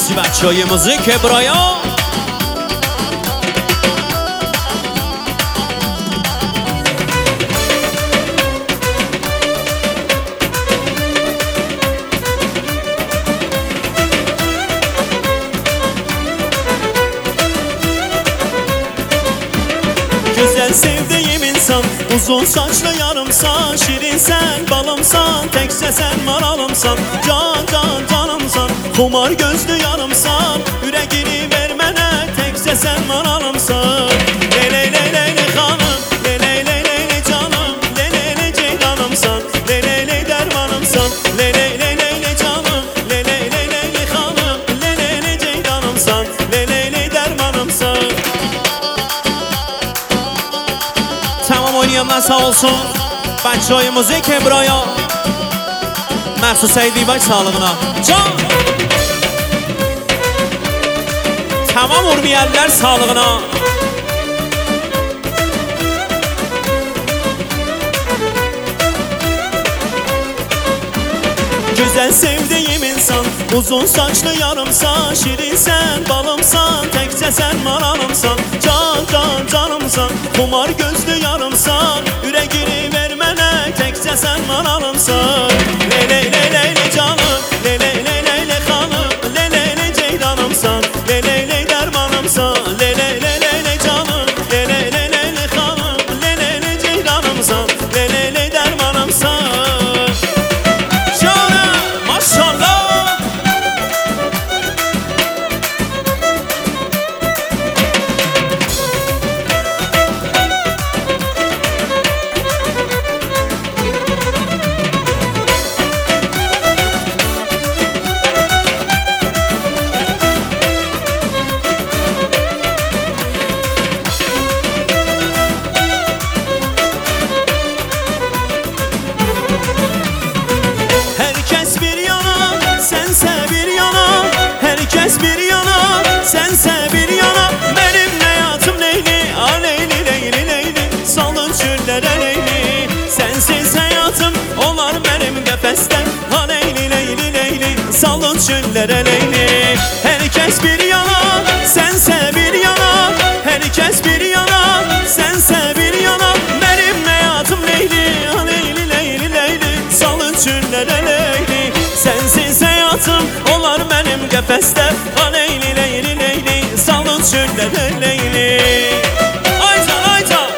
Hacı bچه‌های موزیک برایا Güzel sevdiğim insan, uzun saçlı yarımsan, şirinsen, balımsan, tekse sen maralımsan, can can canımsan, kumar gözlü yarımsan, yüreğini vermene, tekse sen maralımsan. Ley ley ley ley hanım, ley ley ley ley canım, ley ley ley ceylanımsan, ley ley ley dermanımsan, ley ley ley ley canım, ley ley ley ley hanım, ley ley ley ceylanımsan, ley ley ley dermanımsan. Tamam oynayanlar sağ olsun. بچه‌های موزیک برایا مخصوص سعید دیباک sağlığına. Can. Tamam urmiyeller sağlığına. Güzel sevdiğim insan, uzun saçlı yarımsan, şirinsen, balımsan, tekse sen maralımsan, can can canımsan, kumar gözlü yarımsan, yüreğini vermene, tekse sen maralımsan. Ley ley ley ley ley canım, ley ley ley ley ley hanım, ley ley ley ceylanımsan, ley ley ley dermanımsan, ley ley ley ley ley canım, ley ley ley ley ley hanım, ley ley ley ceylanımsan, ley ley ley dermanımsan. Maşallah. Herkes bir yana, sense bir yana, herkes bir yana, sense bir yana. Benim hayatım Leyli, a Leyli Leyli Leyli, salın çöllere Leyli. Sensiz hayatım olar benim qəfəsdən, a Leyli Leyli Leyli, salın çöllere Leyli. Herkes bir yana, sense bir yana, herkes bir yana, sense bir yana. Benim hayatım Leyli, a Leyli Leyli Leyli, salın çöllere Leyli. Sensiz hayatım olar benim qəfəsdə, a Leyli Leyli Leyli, salın çöllere Leyli. Aycan aycan.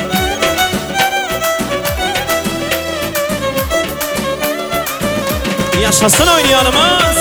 Yaşasın oynayanımız.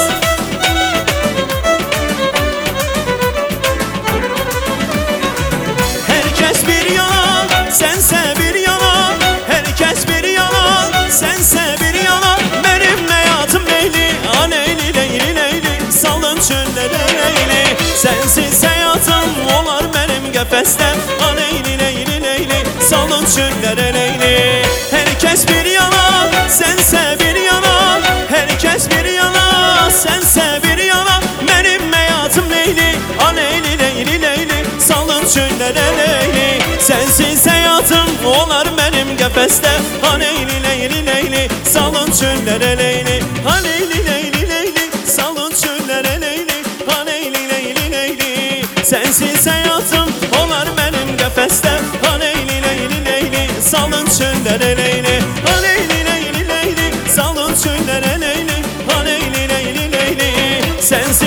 Herkes bir yana, sense bir yana, herkes bir yana, sense bir yana. Benim hayatım Leyli, a Leyli Leyli Leyli, salın çöllere Leyli. Sensiz hayatım olar benim qəfəsdən, a Leyli Leyli Leyli, salın çöllere Leyli. Herkes bir yana, sense bir yana, herkes bir yana, sense bir yana. Benim hayatım Leyli, a Leyli Leyli Leyli, salın çöllere Leyli. Sensiz hayatım olar benim qəfəsdə, a Leyli Leyli Leyli, salın çöllere Leyli. A Leyli Leyli Leyli, salın çöllere Leyli, a Leyli Leyli Leyli. Sensiz hayatım olar benim qəfəsdə, a Leyli Leyli Leyli, salın çöllere Leyli. A Leyli Leyli Leyli, salın çöllere Leyli, a Leyli Leyli Leyli. Sensiz